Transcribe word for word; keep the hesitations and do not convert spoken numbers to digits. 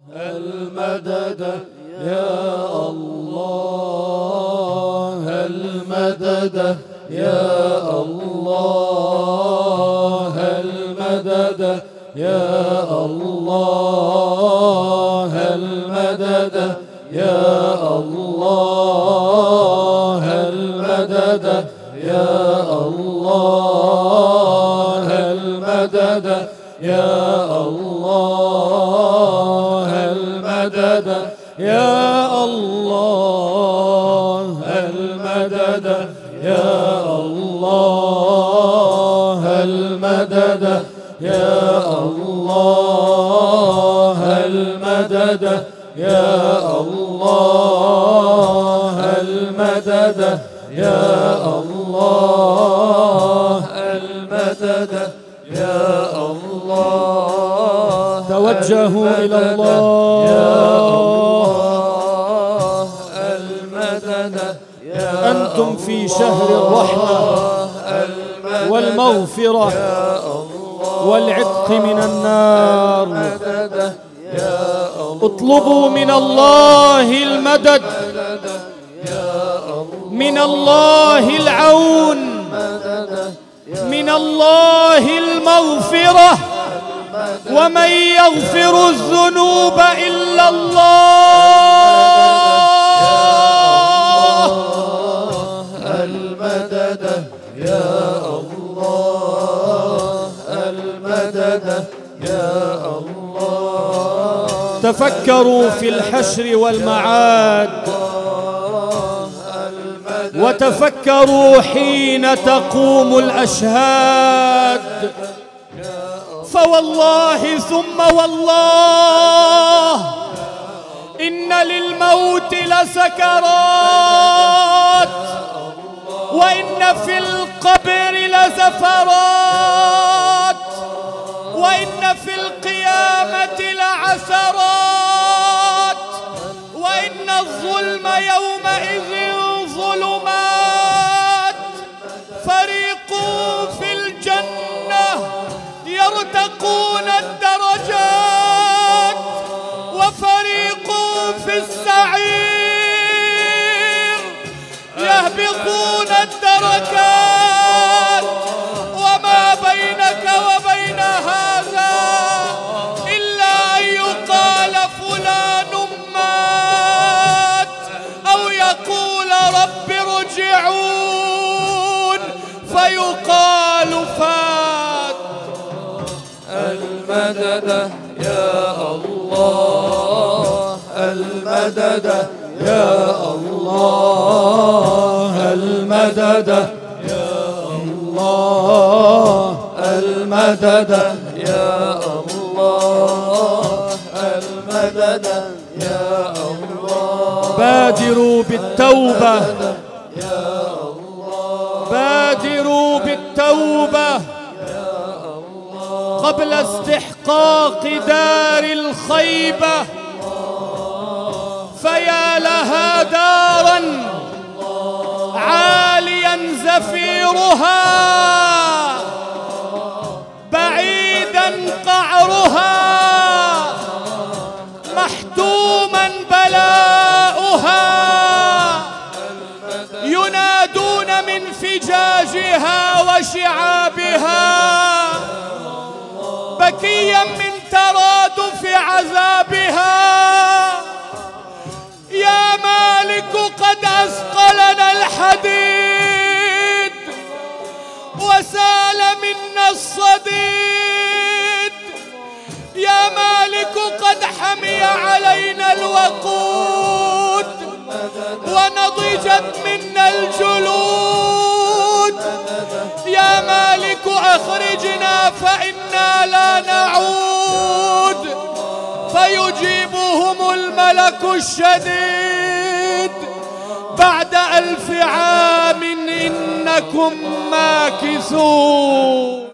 المدد يا الله، المدد يا الله، المدد يا الله، المدد يا الله، المدد يا الله، المدد يا الله، المدد يا الله، المدد يا الله، المدد يا الله، المدد يا الله، المدد يا الله، المدد يا الله. توجهوا إلى الله يا الله، المدد يا أنتم في شهر الرحمة والمغفرة والعتق من النار. اطلبوا من الله المدد، من الله العون، من الله المغفرة. ومن يغفر الذنوب إلا الله. المدد يا الله، المدد يا الله. تفكروا في الحشر والمعاد، وتفكروا حين تقوم الأشهاد. فوالله ثم والله إن للموت لسكرات، وإن في القبر لزفرات، وإن في القيامة لعسرات، وإن الظلم يومئذ ظلمات. فريق في الجنة يرتقون الدرجات، وفريق في السعير يهبطون الدركات. وما بينك وبين هذا إلا أن يقال فلان مات، أو يقول رب ارجعون فيقال فات. المدد يا الله، المدد يا الله، المدد يا الله، المدد يا الله، المدد يا الله. بادروا بالتوبة، بادروا بالتوبة قبل استحقاق دار الخيبة. فيا لها دارا عاليا زفيرها، بعيدا قعرها، محتوما بلاؤها. ينادون من فجاجها وشعابها، بكيا من ترادف عذابها. يا مالك قد أثقلنا الحديد، وسال منا الصديد. يا مالك قد حمي علينا الوقود، ونضجت منا الجلود. يا مالك أخرجنا فإنا لا نعود. فيجيبهم الملك الشديد: بعد ألف عام إنكم ماكثون.